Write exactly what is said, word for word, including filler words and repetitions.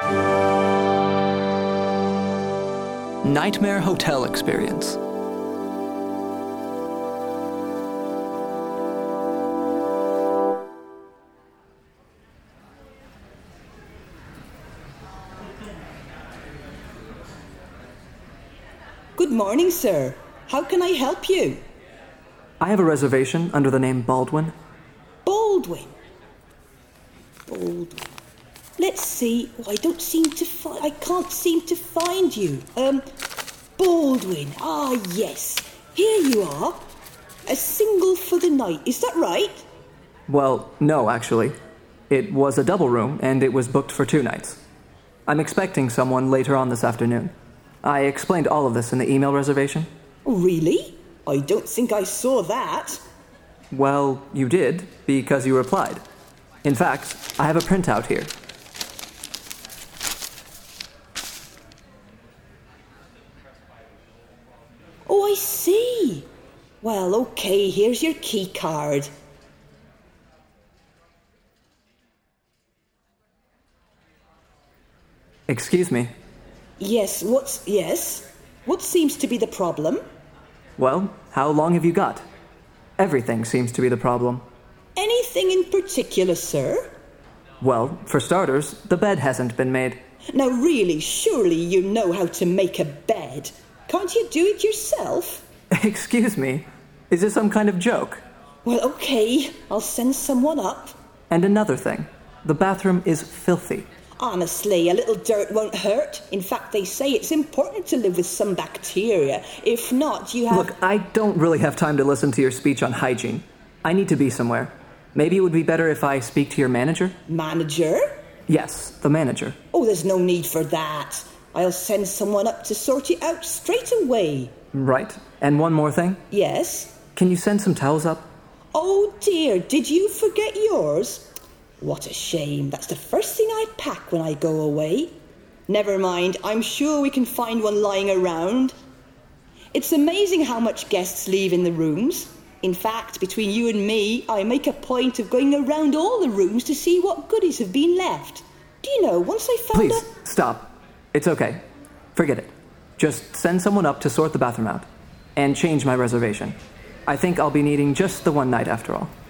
Nightmare Hotel Experience. Good morning, sir. How can I help you? I have a reservation under the name Baldwin. Baldwin. Baldwin. Let's see. Oh, I don't seem to find... I can't seem to find you. Um, Baldwin. Ah, yes. Here you are. A single for the night. Is that right? Well, no, actually. It was a double room, and it was booked for two nights. I'm expecting someone later on this afternoon. I explained all of this in the email reservation. Really? I don't think I saw that. Well, you did, because you replied. In fact, I have a printout here. Oh, I see. Well, okay, here's your key card. Excuse me. Yes, what's... Yes? What seems to be the problem? Well, how long have you got? Everything seems to be the problem. Anything in particular, sir? Well, for starters, the bed hasn't been made. Now really, surely you know how to make a bed. Can't you do it yourself? Excuse me, is this some kind of joke? Well, okay, I'll send someone up. And another thing, the bathroom is filthy. Honestly, a little dirt won't hurt. In fact, they say it's important to live with some bacteria. If not, you have... Look, I don't really have time to listen to your speech on hygiene. I need to be somewhere. Maybe it would be better if I speak to your manager? Manager? Yes, the manager. Oh, there's no need for that. I'll send someone up to sort it out straight away. Right. And one more thing. Yes? Can you send some towels up? Oh dear, did you forget yours? What a shame. That's the first thing I pack when I go away. Never mind, I'm sure we can find one lying around. It's amazing how much guests leave in the rooms. In fact, between you and me, I make a point of going around all the rooms to see what goodies have been left. Do you know, once I found Please, a... stop. It's okay. Forget it. Just send someone up to sort the bathroom out. And change my reservation. I think I'll be needing just the one night after all.